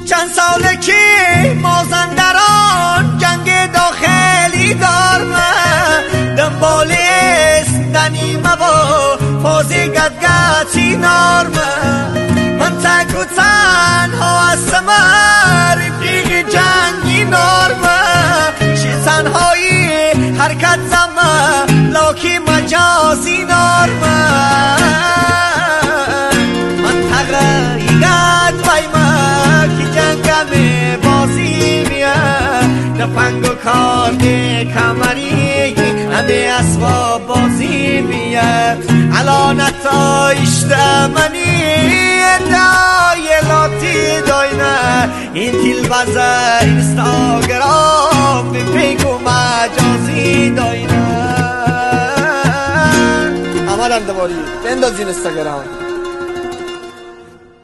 چند ساله که مازندران جنگ داخلی دارمه دنبال دنیمه و فوزی گدگتی نارمه من تک و تنها هستم رفیق جنگی نارمه چی تنهایی حرکت زمه لاکی مجازی نارمه من تغییرت بایمه که جنگم بازی میه نفنگ و کارد کمری همه اسباب بازی میه الان تا اشتمنی دایلاتی داینه این تیل بزه اینستاگرام پیک و مجازی داینه آمدم دواری بنداز اینستاگرام